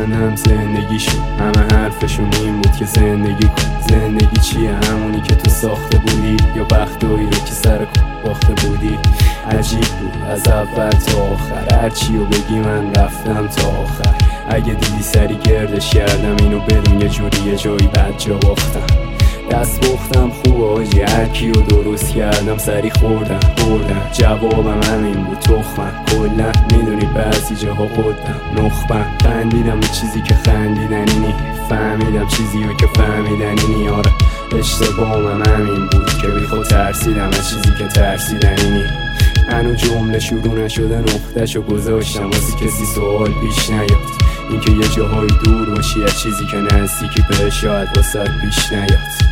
کردم زندگیشون. همه حرفشون این بود که زندگی کن. زندگی چیه؟ همونی که تو ساخته بودی یا بختایی رو که سر باخته بودی؟ عجیب بود از اول تا آخر، هرچی رو بگی من رفتم تا آخر. اگه دیدی سری گردش کردم اینو بدون یه جوری یه جایی بد جا باختم. دست باختم خوب آجی، هرکی رو درست کردم سری خوردم. جوابم همین بود تخمم. کلا میدونی بعضی جاها قدم نخبم. خندیدم به چیزی که خندیدنی نی، فهمیدم چیزی رو که فهمیدنی نی. آره اشتباهم همین بود که بی خود ترسیدم از چیزی که ترسیدنی نی. هنو جمله شروع نشده نقطه‌شو گذاشتم واسه کسی سوال پیش نیاد. اینکه یه جاهای دور باشی از چیزی که نزدیکی بهش شاید واسه پیش نیاد.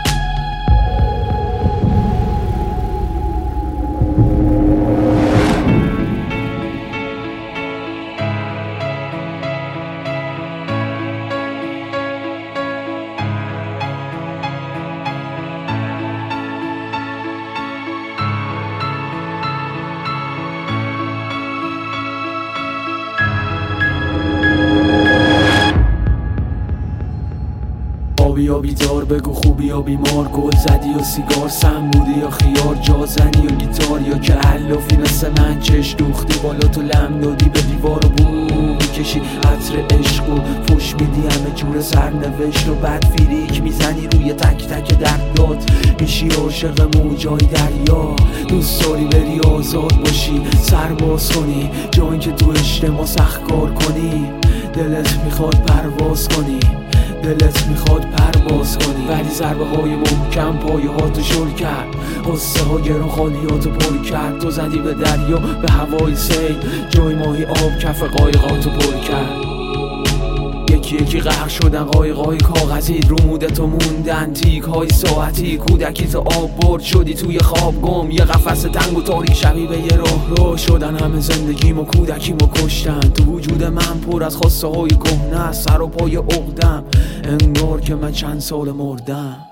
یا بیدار بگو خوبی یا بیمار، گل زدی یا سیگار سم بودی یا خیار، جا زنی یا گیتار یا که علافی مثل من چش دوختی بالا تو لم دادی به دیوار و بو میکشی عطر عشق و فش میدی همه جور سرنوشت و بعد فیریک میزنی روی تک تک دردات. میشی عاشق موجای دریا، دوست داری بری آزاد باشی سرباز کنی جایی که تو اجتماع سخت کار کنی. دلت میخواد پرواز کنی، دلت میخواد پرواز کنی، ولی ضربه های محکم پایه هاتو شل کرد. قصه ها گران خالیاتو پر کرد. تو زدی به دریا به هوای سیل، جای ماهی آب کف قایقاتو پر کرد. یکی یکی غرق شدن قایقای کاغذی، رو مودتو موندن تیک های ساعتی. کودکی تو آب برد شدی توی خواب گم، یه قفس تنگ و تاریک شبیه به یه راه شدن. همه زندگیمو کودکیمو کشتن، تو وجود من پر از خواسته های کهنه، سر و پای عقدم انگار که من چند سال مردم.